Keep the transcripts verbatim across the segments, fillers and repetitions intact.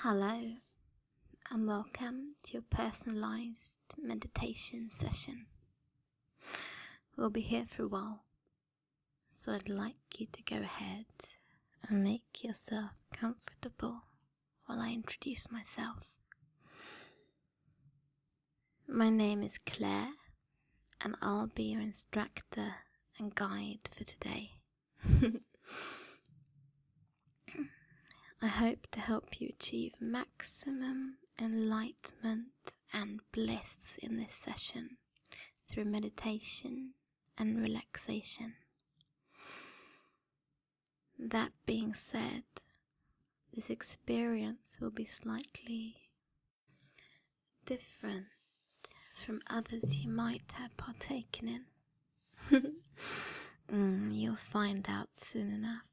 Hello, and welcome to your personalized meditation session. We'll be here for a while, so I'd like you to go ahead and make yourself comfortable while I introduce myself. My name is Claire, and I'll be your instructor and guide for today. I hope to help you achieve maximum enlightenment and bliss in this session through meditation and relaxation. That being said, this experience will be slightly different from others you might have partaken in. mm, you'll find out soon enough.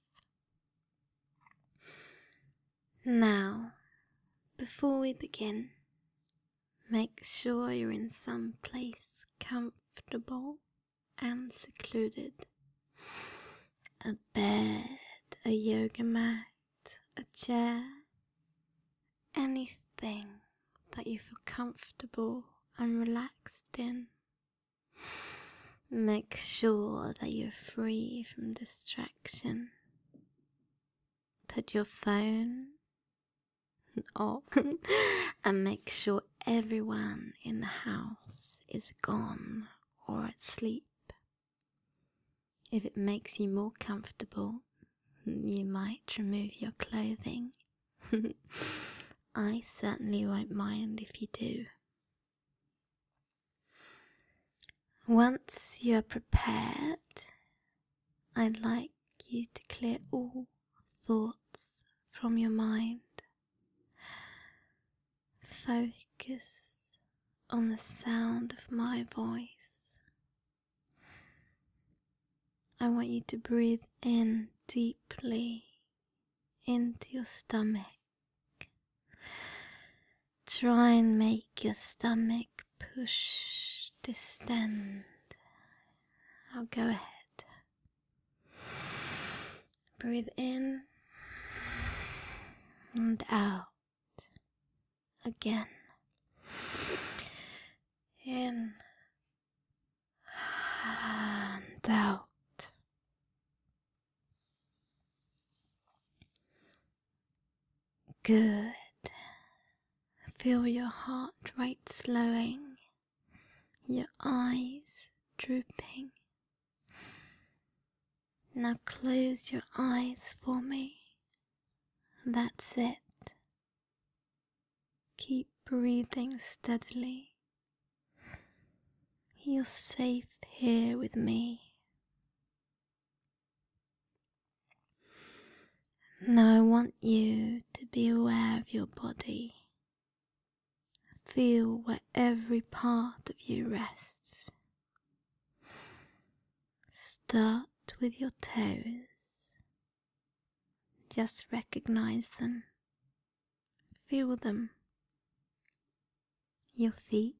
Now, before we begin, make sure you're in some place comfortable and secluded. A bed, a yoga mat, a chair, anything that you feel comfortable and relaxed in. Make sure that you're free from distraction. Put your phone off and make sure everyone in the house is gone or at sleep. If it makes you more comfortable, you might remove your clothing. I certainly won't mind if you do. Once you are prepared, I'd like you to clear all thoughts from your mind. Focus on the sound of my voice. I want you to breathe in deeply into your stomach. Try and make your stomach push, distend. I'll go ahead. Breathe in and out. Again. In and out. Good. Feel your heart rate slowing, your eyes drooping. Now close your eyes for me. That's it. Keep breathing steadily. You're safe here with me. Now I want you to be aware of your body. Feel where every part of you rests. Start with your toes. Just recognize them. Feel them. Your feet.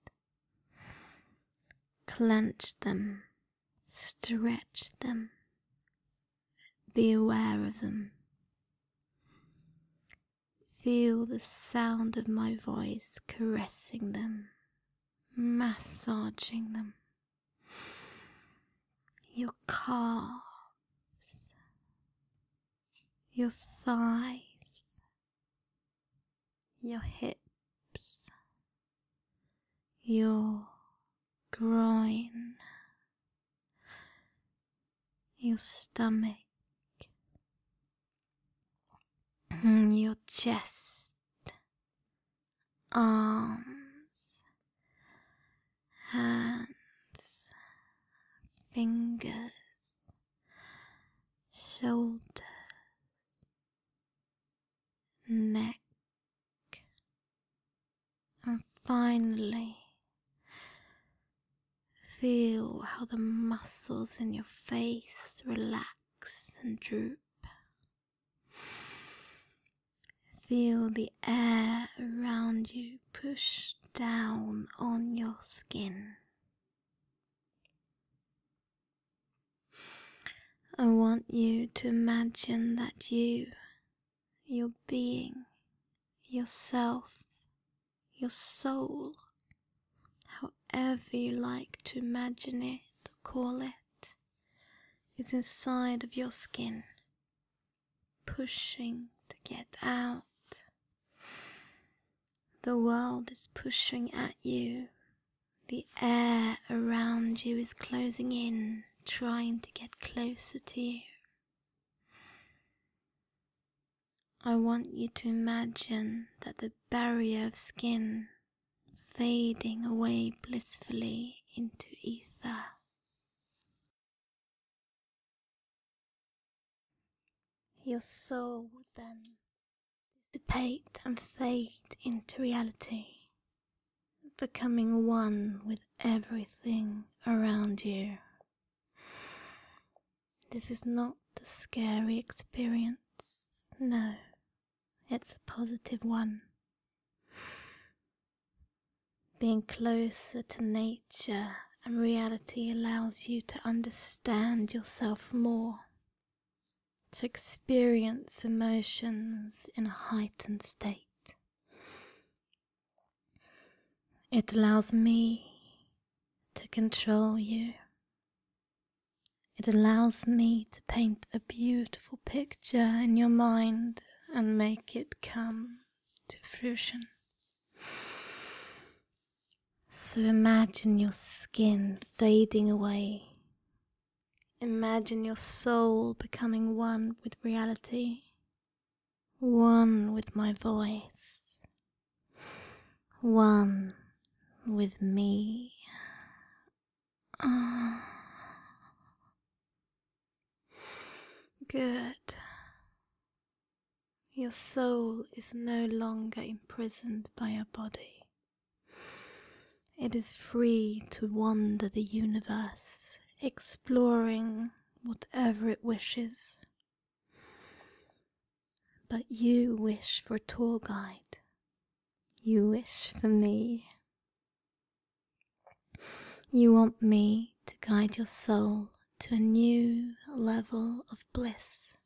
Clench them. Stretch them. Be aware of them. Feel the sound of my voice caressing them, massaging them. Your calves, your thighs, your hips, your groin, your stomach, your chest, arms, hands, fingers, shoulders, neck, and finally feel how the muscles in your face relax and droop. Feel the air around you push down on your skin. I want you to imagine that you, your being, yourself, your soul, however you like to imagine it or call it, is inside of your skin, pushing to get out. The world is pushing at you. The air around you is closing in, trying to get closer to you. I want you to imagine that the barrier of skin fading away blissfully into ether. Your soul would then dissipate and fade into reality, becoming one with everything around you. This is not a scary experience, no, it's a positive one. Being closer to nature and reality allows you to understand yourself more, to experience emotions in a heightened state. It allows me to control you. It allows me to paint a beautiful picture in your mind and make it come to fruition. So imagine your skin fading away. Imagine your soul becoming one with reality, one with my voice, one with me. Ah. Good. Your soul is no longer imprisoned by your body. It is free to wander the universe, exploring whatever it wishes. But you wish for a tour guide. You wish for me. You want me to guide your soul to a new level of bliss.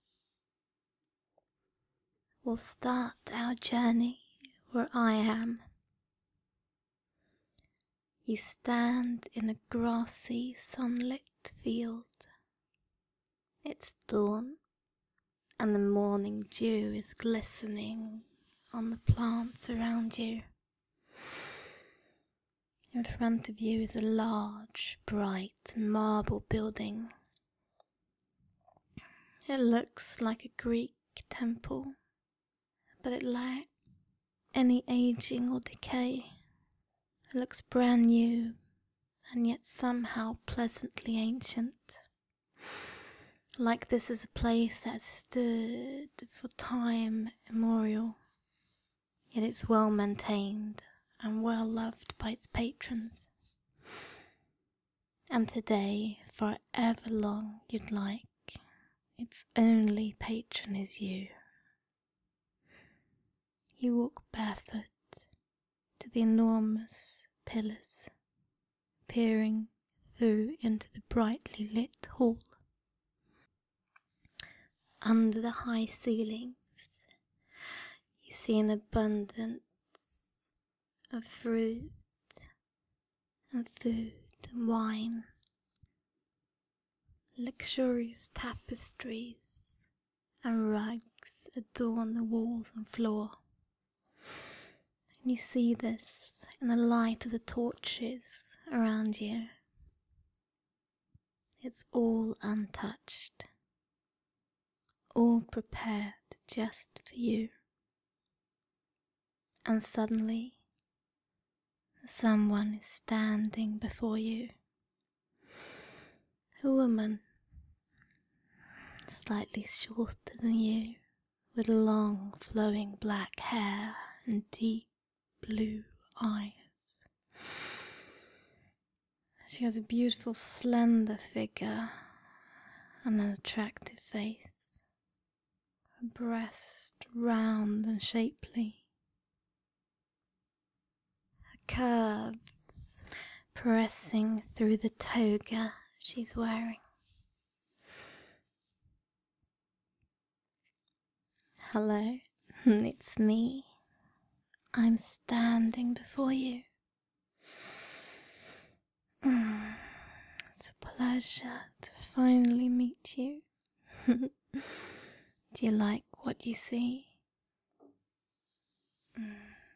We'll start our journey where I am. You stand in a grassy, sunlit field. It's dawn, and the morning dew is glistening on the plants around you. In front of you is a large, bright marble building. It looks like a Greek temple, but it lacks any aging or decay. It looks brand new, and yet somehow pleasantly ancient. Like this is a place that stood for time immemorial, yet it's well maintained and well loved by its patrons. And today, forever long you'd like, its only patron is you. You walk barefoot to the enormous pillars, peering through into the brightly lit hall. Under the high ceilings, you see an abundance of fruit and food and wine. Luxurious tapestries and rugs adorn the walls and floor. And you see this in the light of the torches around you. It's all untouched, all prepared just for you. And suddenly, someone is standing before you. A woman, slightly shorter than you, with long flowing black hair and deep blue eyes. She has a beautiful slender figure and an attractive face, her breast round and shapely, her curves pressing through the toga she's wearing. Hello, it's me, I'm standing before you. Mm, it's a pleasure to finally meet you. Do you like what you see? Mm.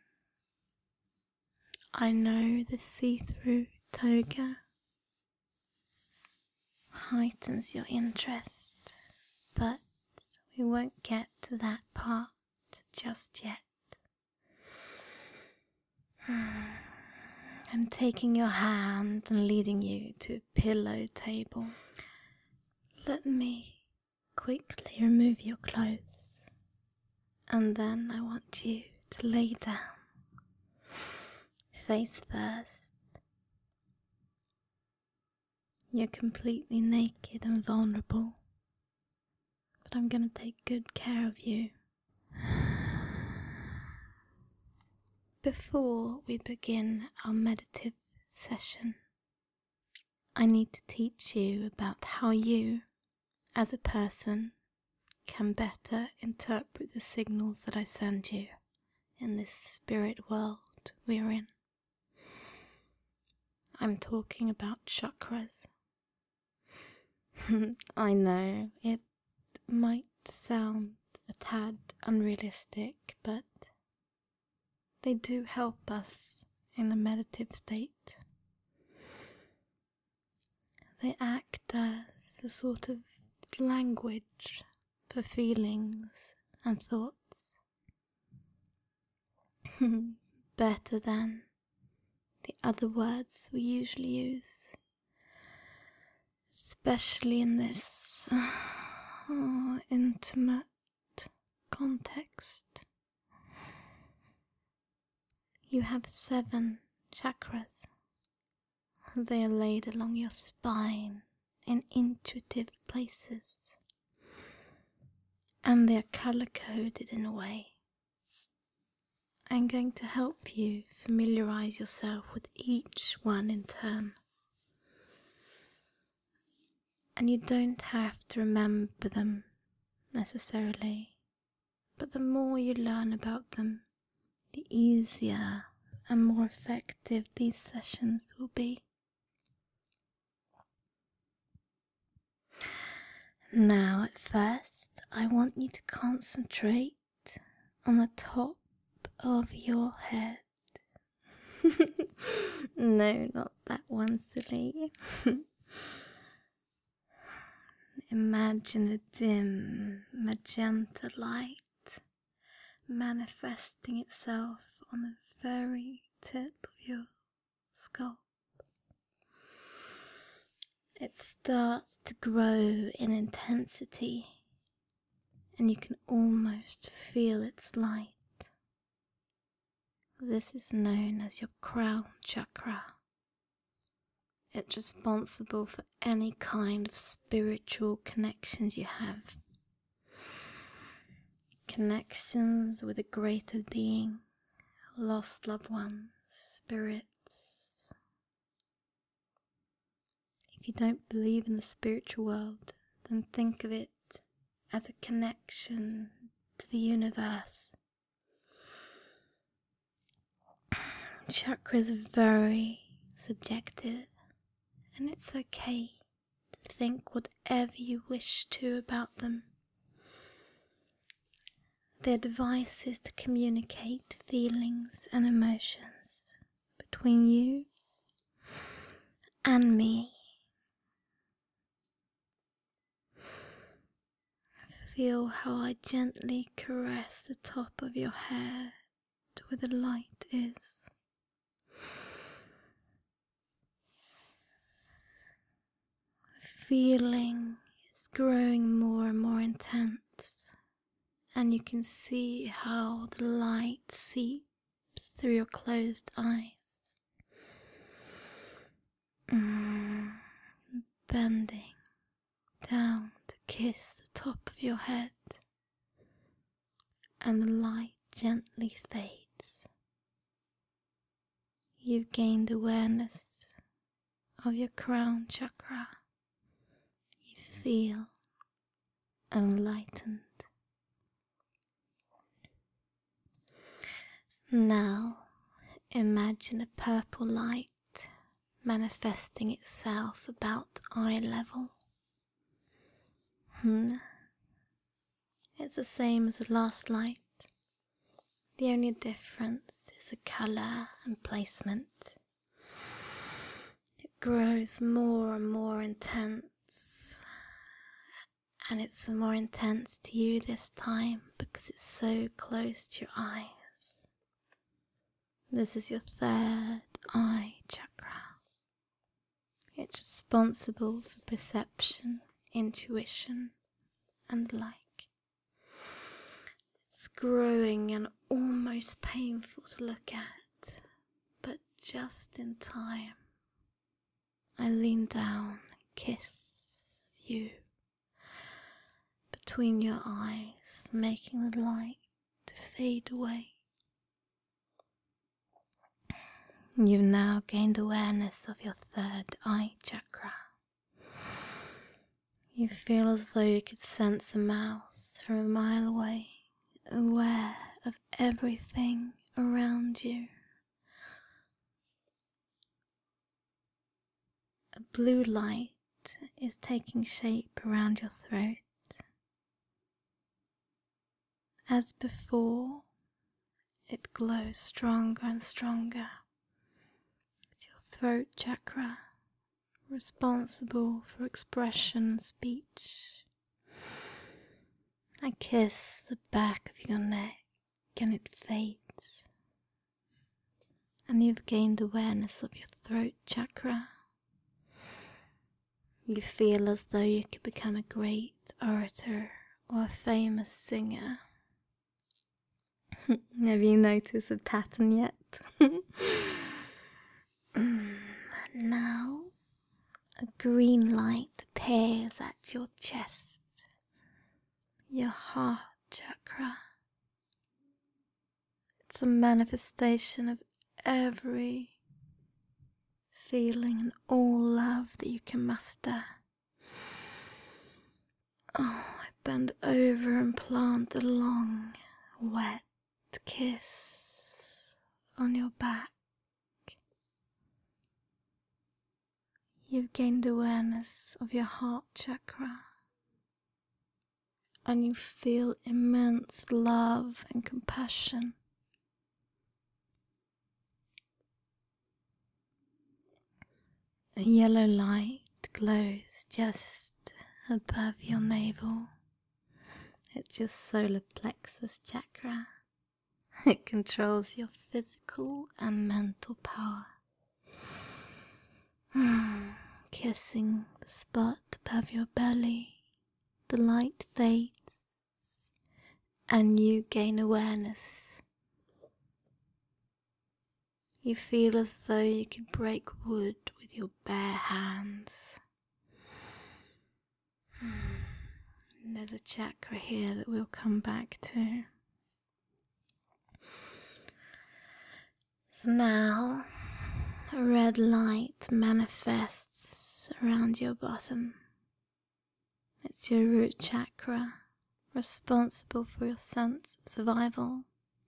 I know the see-through toga heightens your interest, but we won't get to that part just yet. I'm taking your hand and leading you to a pillow table. Let me quickly remove your clothes, and then I want you to lay down, face first. You're completely naked and vulnerable, but I'm gonna take good care of you. Before we begin our meditative session, I need to teach you about how you, as a person, can better interpret the signals that I send you in this spirit world we are in. I'm talking about chakras. I know it might sound a tad unrealistic, but they do help us in a meditative state. They act as a sort of language for feelings and thoughts. Better than the other words we usually use, especially in this oh, intimate context. You have seven chakras. They are laid along your spine in intuitive places, and they are color-coded in a way. I'm going to help you familiarize yourself with each one in turn. And you don't have to remember them necessarily, but the more you learn about them, the easier and more effective these sessions will be. Now, at first, I want you to concentrate on the top of your head. No, not that one, silly. Imagine a dim magenta light manifesting itself on the very tip of your skull. It starts to grow in intensity, and you can almost feel its light. This is known as your crown chakra. It's responsible for any kind of spiritual connections you have. Connections with a greater being, lost loved ones, spirits. If you don't believe in the spiritual world, then think of it as a connection to the universe. Chakras are very subjective, and it's okay to think whatever you wish to about them. They're devices to communicate feelings and emotions between you and me. Feel how I gently caress the top of your head where the light is. The feeling is growing more and more intense, and you can see how the light seeps through your closed eyes, mm, bending down to kiss the top of your head, and the light gently fades. You've gained awareness of your crown chakra. You feel enlightened. Now, imagine a purple light manifesting itself about eye level. Hmm. It's the same as the last light. The only difference is the colour and placement. It grows more and more intense, and it's more intense to you this time because it's so close to your eyes. This is your third eye chakra. It's responsible for perception, intuition, and the like. It's growing and almost painful to look at, but just in time. I lean down and kiss you between your eyes, making the light fade away. You've now gained awareness of your third eye chakra. You feel as though you could sense a mouse from a mile away, aware of everything around you. A blue light is taking shape around your throat. As before, it glows stronger and stronger. It's your throat chakra, responsible for expression and speech. I kiss the back of your neck and it fades. And you've gained awareness of your throat chakra. You feel as though you could become a great orator or a famous singer. Have you noticed a pattern yet? Now, a green light appears at your chest, your heart chakra. It's a manifestation of every feeling and all love that you can muster. Oh, I bend over and plant a long, wet kiss on your back. You've gained awareness of your heart chakra, and you feel immense love and compassion. A yellow light glows just above your navel. It's your solar plexus chakra. It controls your physical and mental power. Kissing the spot above your belly, the light fades and you gain awareness. You feel as though you could break wood with your bare hands. There's a chakra here that we'll come back to. So now, a red light manifests around your bottom. It's your root chakra, responsible for your sense of survival.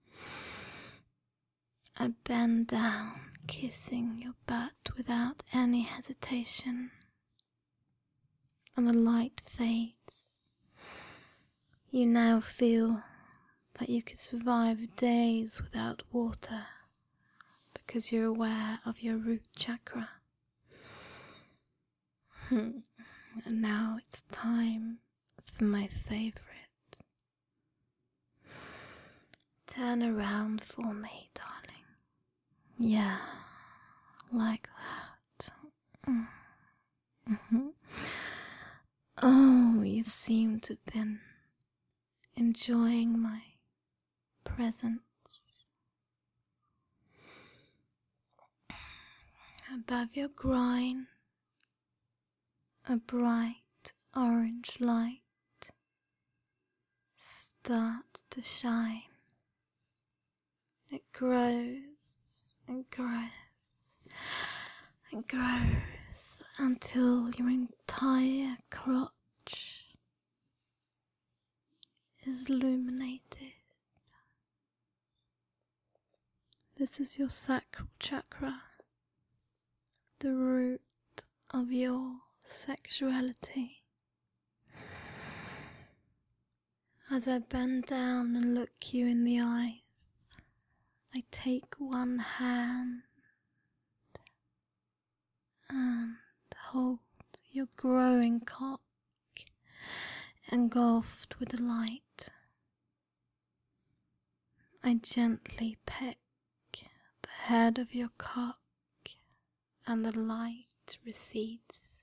I bend down, kissing your butt without any hesitation, and the light fades. You now feel that you could survive days without water because you're aware of your root chakra. And now it's time for my favorite. Turn around for me, darling. Yeah, like that. Mm-hmm. Oh, you seem to have been enjoying my presence. Above your groin, a bright orange light starts to shine. It grows and grows and grows until your entire crotch is illuminated. This is your sacral chakra, the root of your sexuality. As I bend down and look you in the eyes, I take one hand and hold your growing cock engulfed with the light. I gently peck the head of your cock and the light recedes.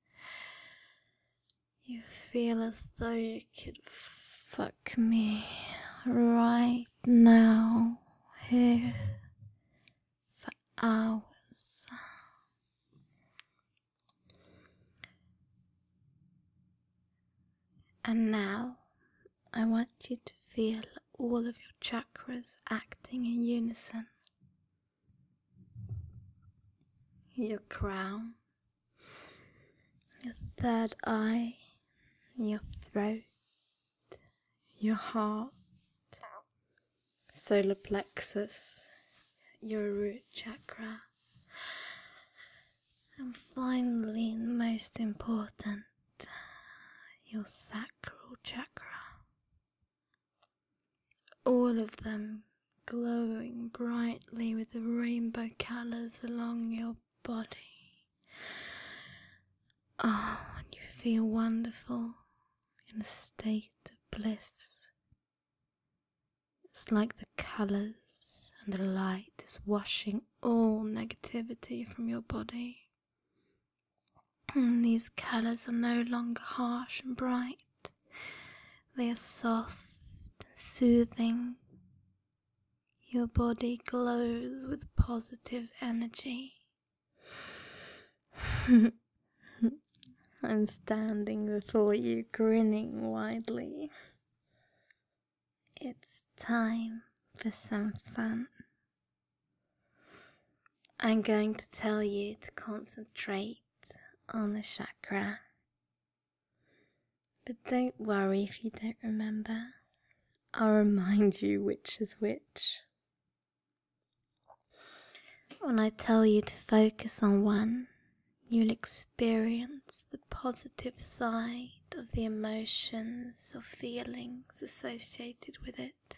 You feel as though you could fuck me right now, here, for hours. And now, I want you to feel all of your chakras acting in unison. Your crown, your third eye, your throat, your heart, solar plexus, your root chakra, and finally, and most important, your sacral chakra. All of them glowing brightly with the rainbow colours along your body. Oh, and you feel wonderful, in a state of bliss. It's like the colours and the light is washing all negativity from your body. And these colours are no longer harsh and bright. They are soft and soothing. Your body glows with positive energy. I'm standing before you grinning widely. It's time for some fun. I'm going to tell you to concentrate on the chakra. But don't worry if you don't remember. I'll remind you which is which. When I tell you to focus on one, you'll experience the positive side of the emotions or feelings associated with it.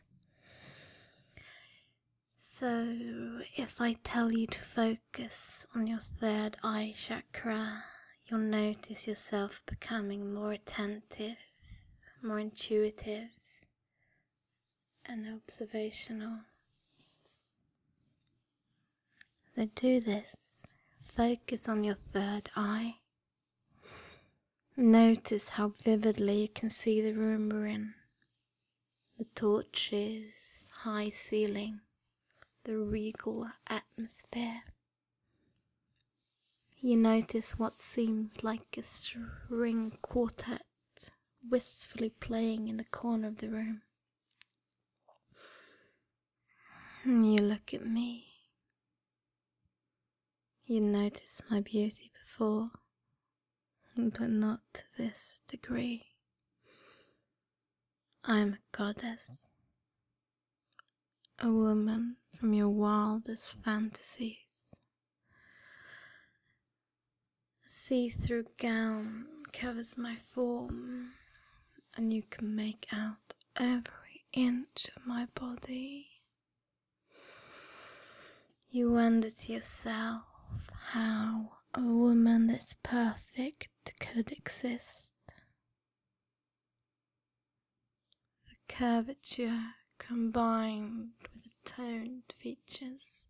So, if I tell you to focus on your third eye chakra, you'll notice yourself becoming more attentive, more intuitive, and observational. So do this. Focus on your third eye. Notice how vividly you can see the room we're in. The torches, high ceiling, the regal atmosphere. You notice what seems like a string quartet wistfully playing in the corner of the room. And you look at me. You noticed my beauty before, but not to this degree. I am a goddess, a woman from your wildest fantasies. A see-through gown covers my form, and you can make out every inch of my body. You wonder to yourself how a woman this perfect could exist. The curvature combined with the toned features.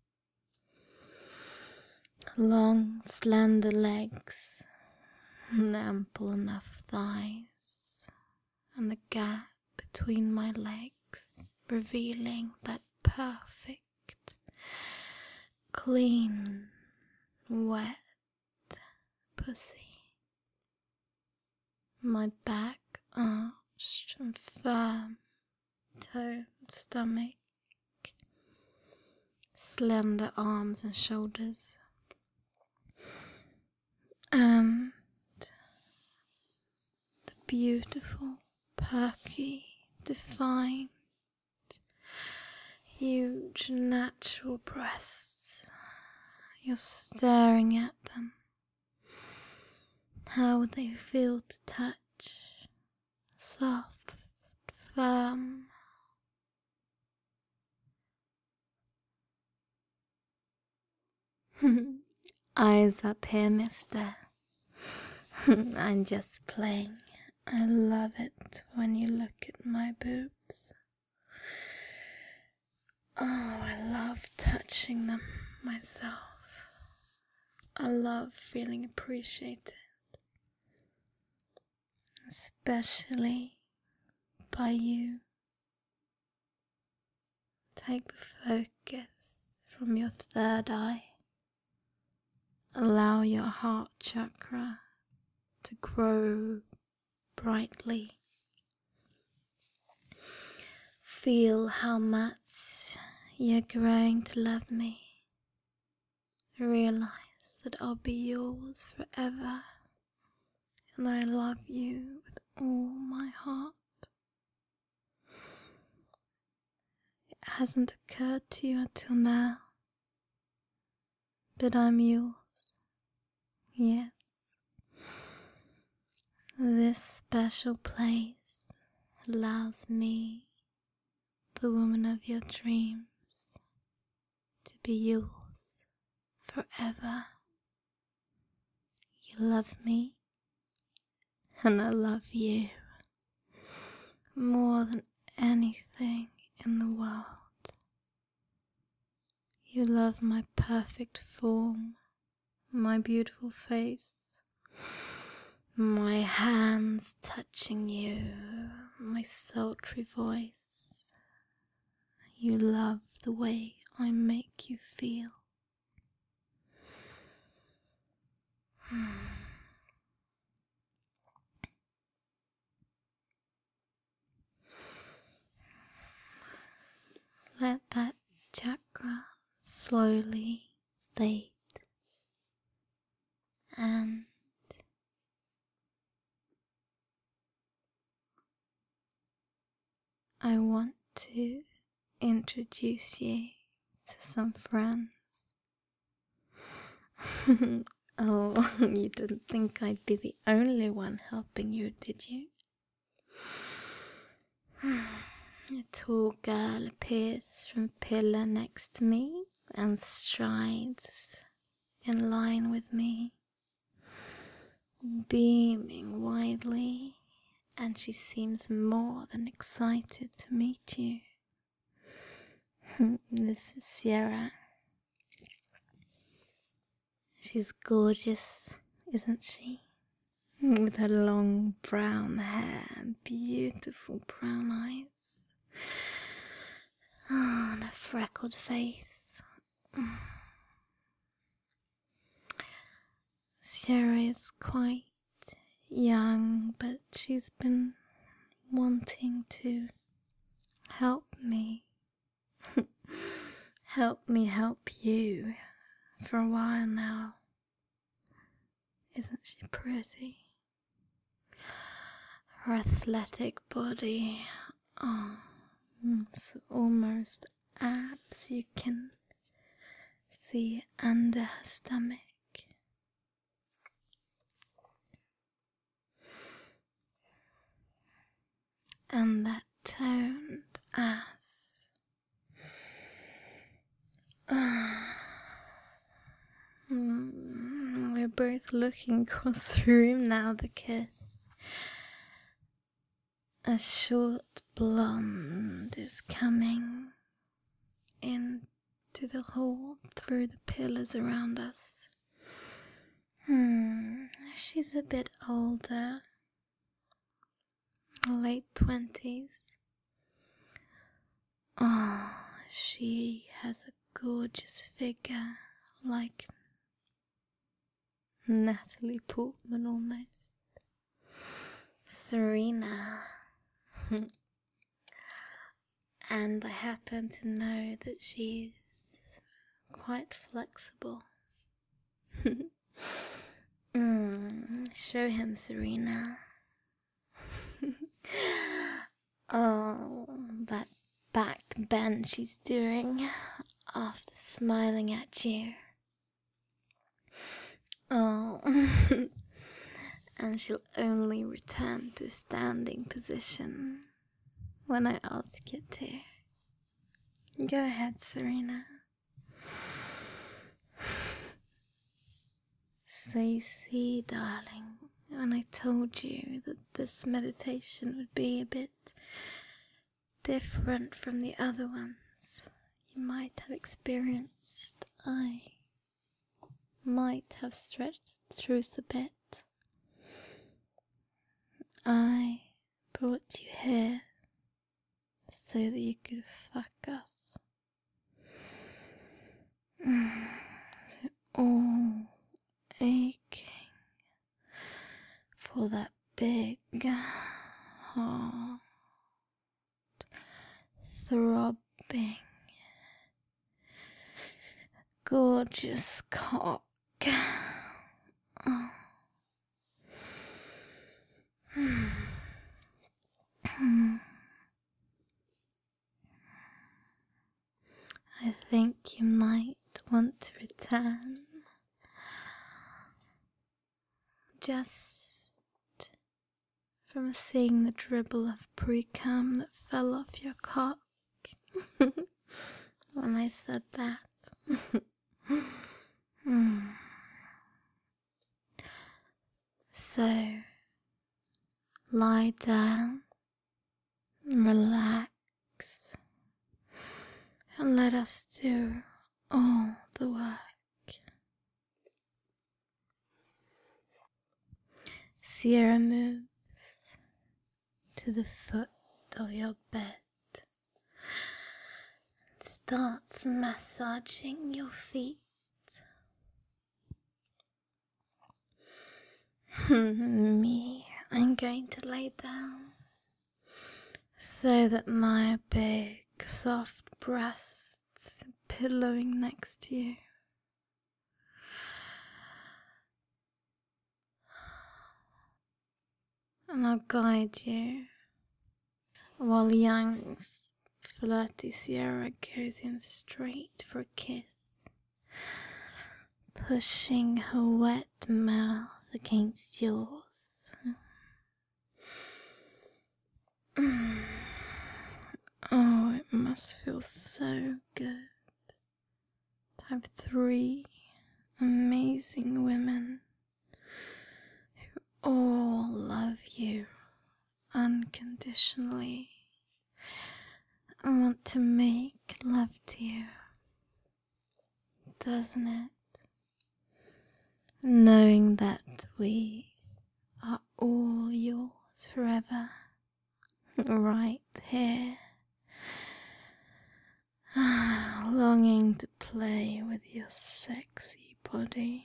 Long, slender legs, and ample enough thighs, and the gap between my legs revealing that perfect, clean, wet pussy. My back arched and firm, toned stomach, slender arms and shoulders, and the beautiful, perky, defined, huge natural breasts. You're staring at them. How would they feel to touch? Soft, firm. Eyes up here, mister. I'm just playing. I love it when you look at my boobs. Oh, I love touching them myself. I love feeling appreciated. Especially by you. Take the focus from your third eye. Allow your heart chakra to grow brightly. Feel how much you're growing to love me. Realize that I'll be yours forever, and that I love you with all my heart. It hasn't occurred to you until now, but I'm yours. Yes. This special place allows me, the woman of your dreams, to be yours forever. You love me, and I love you more than anything in the world. You love my perfect form, my beautiful face, my hands touching you, my sultry voice. You love the way I make you feel. Let that chakra slowly fade, and I want to introduce you to some friends. Oh, you didn't think I'd be the only one helping you, did you? A tall girl appears from a pillar next to me and strides in line with me, beaming widely, and she seems more than excited to meet you. This is Sierra. She's gorgeous, isn't she? With her long brown hair and beautiful brown eyes. Oh, and a freckled face. Sierra is quite young, but she's been wanting to help me. Help me help you for a while now. Isn't she pretty? Her athletic body, oh, it's almost abs you can see under her stomach. And that toned ass. We're both looking across the room now because a short blonde is coming into the hall through the pillars around us. Hmm, she's a bit older, late twenties. Oh, she has a gorgeous figure, like Natalie Portman almost. Serena. And I happen to know that she's quite flexible. mm, show him, Serena. Oh, that back bend she's doing after smiling at you. Oh, and she'll only return to a standing position when I ask it to. Go ahead, Serena. So you see, darling, when I told you that this meditation would be a bit different from the other ones, you might have experienced I might have stretched the truth a bit. I brought you here so that you could fuck us. So all aching for that big heart throbbing gorgeous cock. Oh. I think you might want to return. Just from seeing the dribble of pre-cum that fell off your cock when I said that. mm. So, lie down, relax, and let us do all the work. Sierra moves to the foot of your bed and starts massaging your feet. Me, I'm going to lay down so that my big soft breasts are pillowing next to you. And I'll guide you while young, flirty Sierra goes in straight for a kiss, pushing her wet mouth against yours. Oh, it must feel so good to have three amazing women who all love you unconditionally and want to make love to you, doesn't it? Knowing that we are all yours forever, right here, longing to play with your sexy body.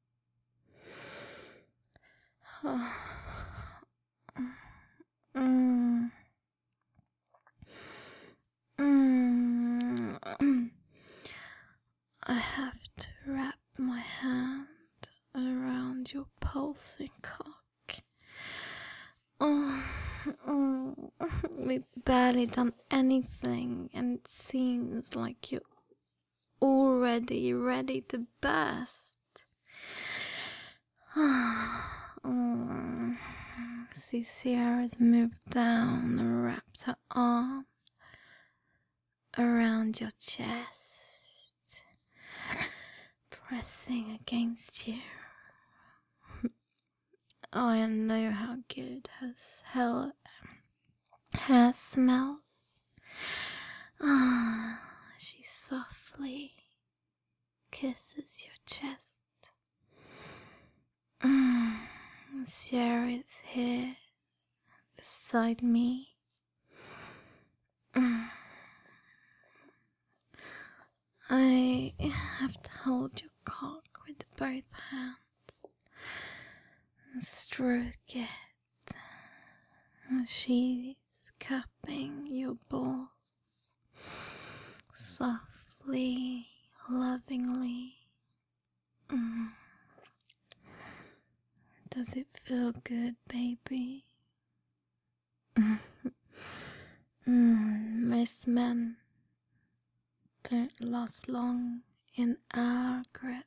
Oh. Mm. Mm. I have to wrap my hand around your pulsing cock. Oh, oh, we've barely done anything and it seems like you're already ready to burst. Oh. See, Sierra's moved down and wrapped her arm around your chest, pressing against you. Oh, I know how good her hell hair smells. Ah, she softly kisses your chest. Mm, Sierra is here beside me. Mm. I have to hold your cock with both hands and stroke it. She's cupping your balls softly, lovingly. Mm. Does it feel good, baby? mm, Most men don't last long in our grip.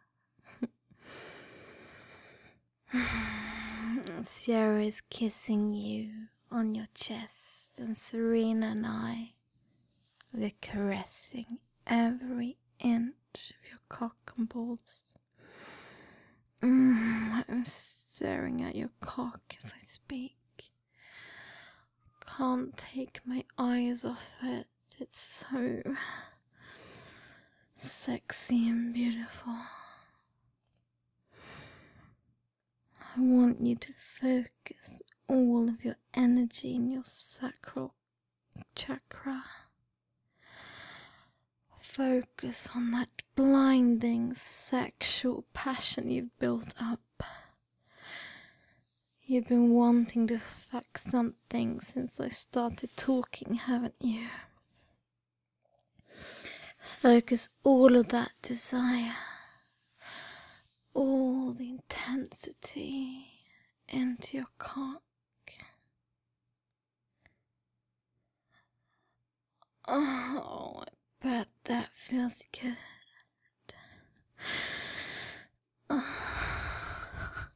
Sierra is kissing you on your chest, and Serena and I, we're caressing every inch of your cock and balls. Mm, I'm staring at your cock as I speak. Can't take my eyes off it. It's so sexy and beautiful. I want you to focus all of your energy in your sacral chakra. Focus on that blinding sexual passion you've built up. You've been wanting to fuck something since I started talking, haven't you? Focus all of that desire, all the intensity into your cock. Oh, I bet that feels good. Oh,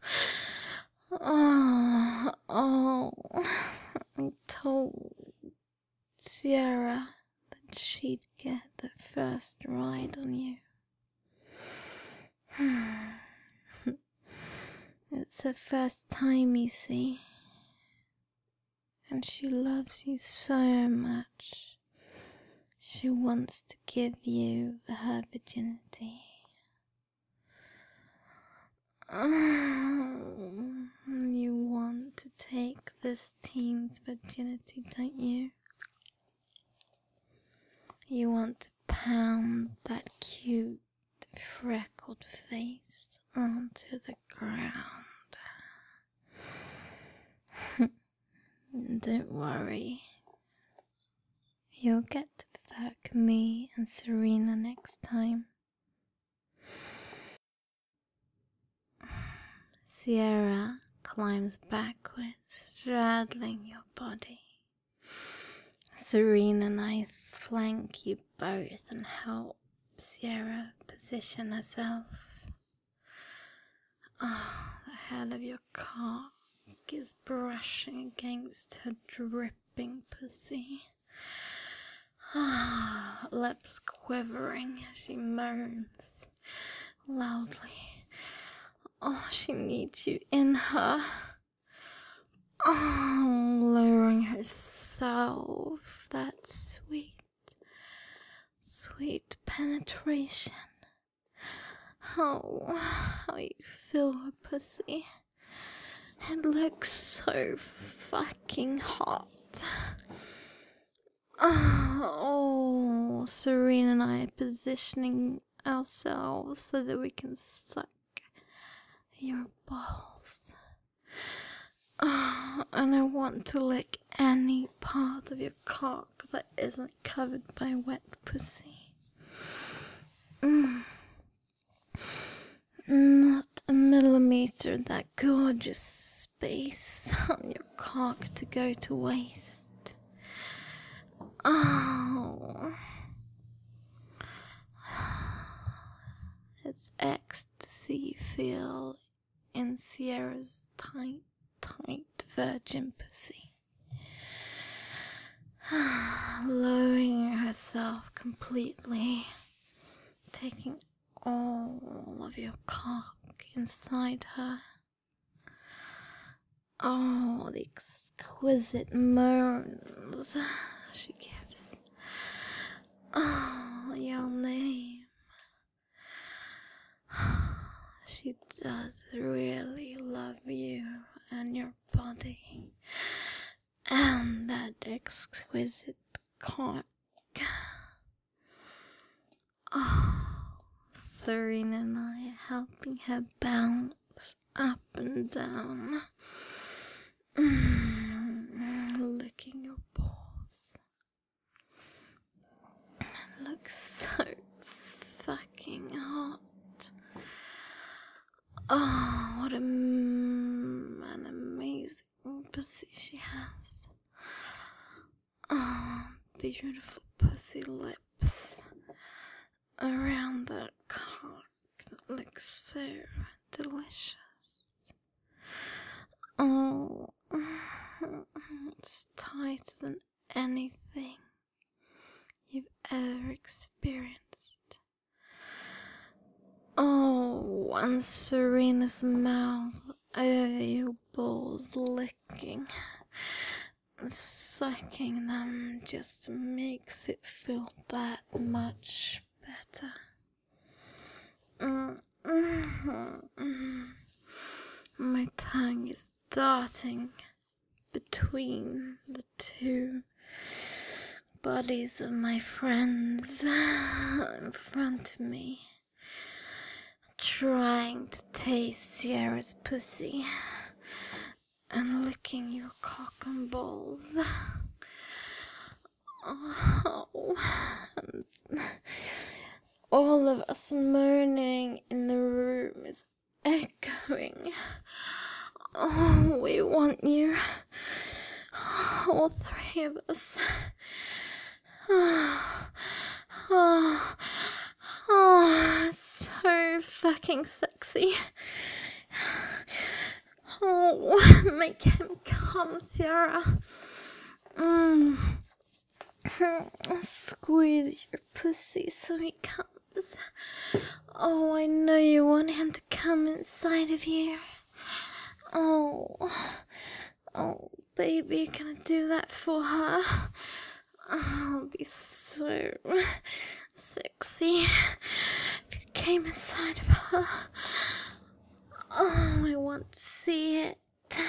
oh, oh. I told Sierra that she'd get the first ride on you. It's her first time, you see, and she loves you so much. She wants to give you her virginity. Oh, you want to take this teen's virginity, don't you? You want to pound that cute, freckled face onto the ground. Don't worry. You'll get to fuck me and Serena next time. Sierra climbs backwards, straddling your body. Serena and I flank you both and help Sierra position herself. Ah, oh, the head of your cock is brushing against her dripping pussy. Ah, lips quivering as she moans loudly. Oh, she needs you in her. Oh, lowering herself. That sweet, sweet penetration. Oh, how you feel her pussy. It looks so fucking hot. Oh, Serena and I are positioning ourselves so that we can suck your balls. Oh, and I want to lick any part of your cock that isn't covered by wet pussy. Mm. Not a millimeter of that gorgeous space on your cock to go to waste. Oh. It's ecstasy you feel in Sierra's tight, tight virgin pussy. Lowering herself completely, taking all of your cock inside her. Oh, the exquisite moans she gives. Oh, your name. She does really love you and your body and that exquisite cock. Oh, Serena and I are helping her bounce up and down, mm, licking your balls. It looks so fucking hot. Oh, what a, an amazing pussy she has. Oh, be beautiful pussy lips around that cock that looks so delicious. Oh, it's tighter than anything you've ever experienced. Oh, and Serena's mouth over your balls, licking and sucking them just makes it feel that much better. Mm-hmm. My tongue is darting between the two bodies of my friends in front of me, trying to taste Sierra's pussy and licking your cock and balls. Oh, and all of us moaning in the room is echoing. Oh, we want you. All three of us. Oh, oh, oh, it's so fucking sexy. Oh, make him come, Sierra. Mm. Squeeze your pussy so he comes. Oh, I know you want him to come inside of you. Oh, oh, baby, can I do that for her? Oh, it'll be so sexy if you came inside of her. Oh, I want to see it.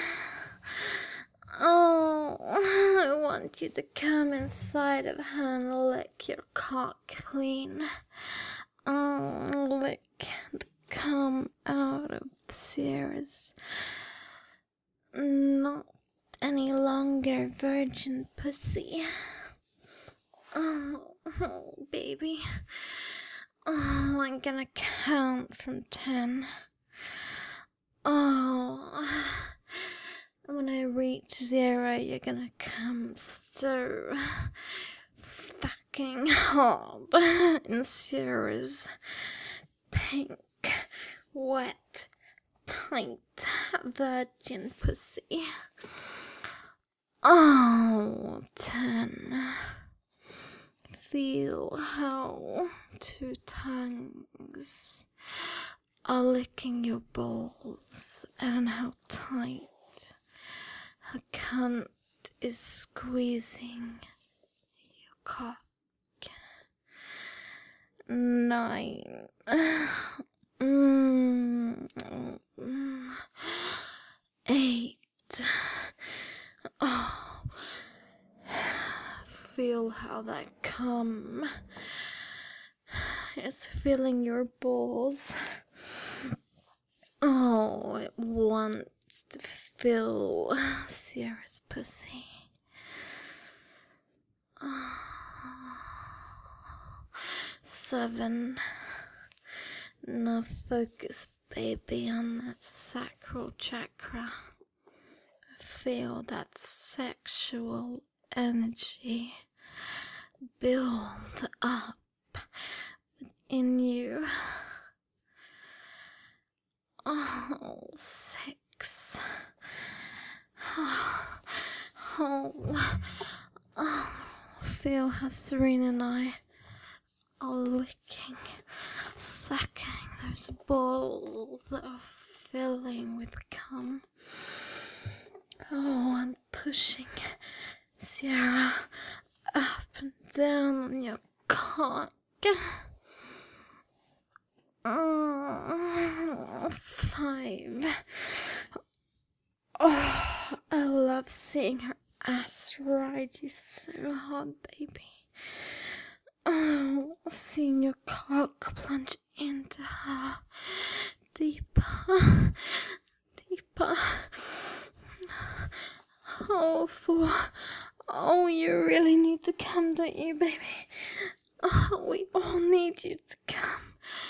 Oh, I want you to come inside of her and lick your cock clean. Oh, lick the cum out of Sierra's not any longer virgin pussy. Oh, oh, baby. Oh, I'm gonna count from ten. Oh, when I reach zero, you're gonna come so fucking hard in Sierra's pink, wet, tight, virgin pussy. Oh, ten. Feel how two tongues are licking your balls and how tight her cunt is squeezing your cock. Nine. Mm. Eight. Oh. Feel how that cum is filling your balls. Oh, it wants to fill Sierra's pussy. Oh. Seven. Now focus, baby, on that sacral chakra. Feel that sexual energy build up within you. Oh, six. Oh, oh, oh. Feel how Serena and I are licking, sucking those balls that are filling with cum. Oh, I'm pushing Sierra up and down on your cock. Oh, five. Oh, I love seeing her ass ride you so hard, baby. Oh, seeing your cock plunge into her deeper, deeper. Oh, four. Oh, you really need to come, don't you, baby? Oh, we all need you to come.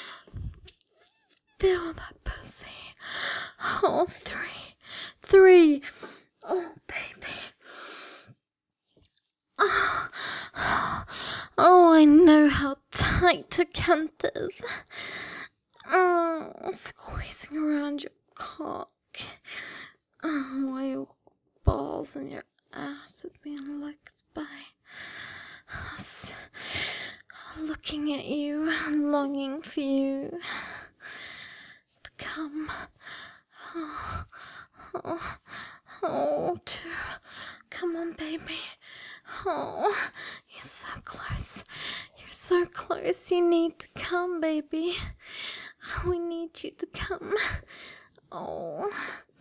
Feel that pussy. Oh, three. Three. Oh, baby. Oh, I know how tight your cunt is. Oh, squeezing around your cock. Oh, while your balls and your ass are being licked by us. Looking at you, longing for you to come. Oh, oh, oh, to come on, baby. Oh, you're so close. You're so close. You need to come, baby. We need you to come. Oh,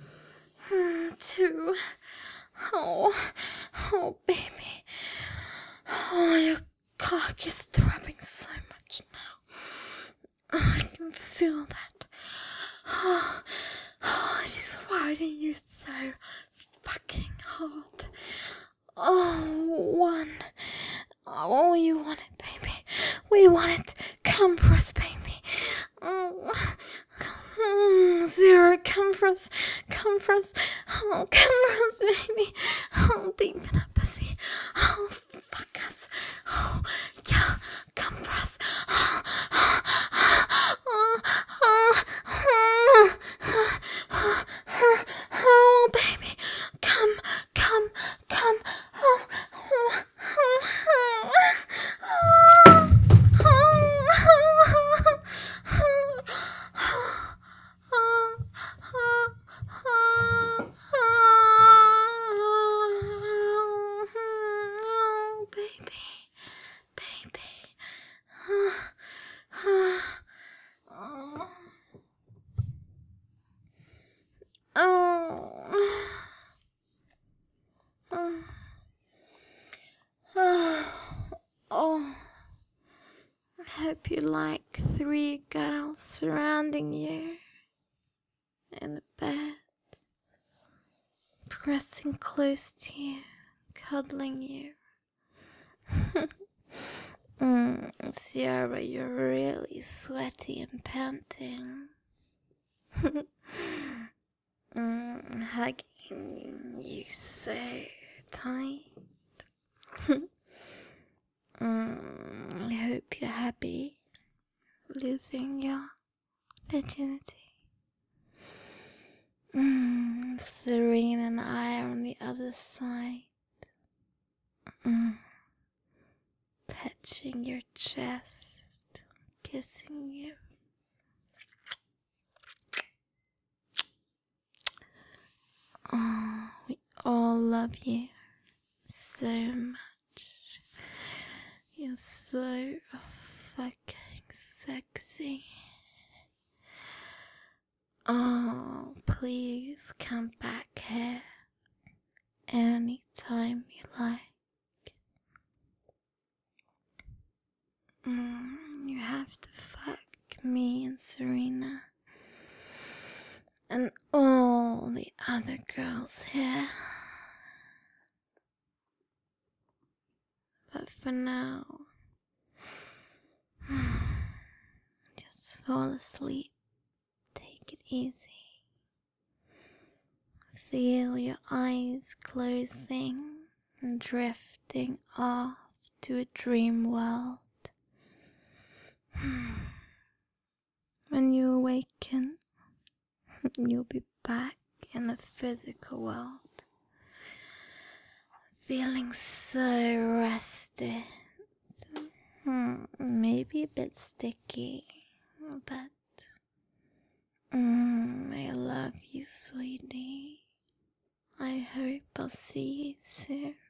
two. Oh, oh, baby. Oh, your cock is throbbing so much now. Oh, I can feel that. Oh, oh, she's riding you so fucking hard. Oh, one. Oh, you want it, baby. We want it. Come for us, baby. Oh, mm, zero. Come for us. Come for us. Oh, come for us, baby. Oh, deep in our pussy. Oh, fuck us. Oh, yeah. Come for us. Oh, oh, oh, oh, oh, oh, oh, oh, baby. Come, come, come. Oh, oh, oh, oh, oh, baby, baby. Oh, I hope you like three girls surrounding you in a bed, pressing close to you, cuddling you. mm, Sierra, you're really sweaty and panting. mm, hugging you so tight. mm, I hope you're happy losing your virginity. Mm, Serena and I are on the other side. Mm, touching your chest, kissing you. Oh, we all love you so much. You're so fucking sexy. Oh, please come back here anytime you like. Mm, you have to fuck me and Serena and all the other girls here. But for now, just fall asleep. Take it easy. Feel your eyes closing and drifting off to a dream world. When you awaken, you'll be back in the physical world, feeling so rested, hmm, maybe a bit sticky, but mm, I love you, sweetie. I hope I'll see you soon.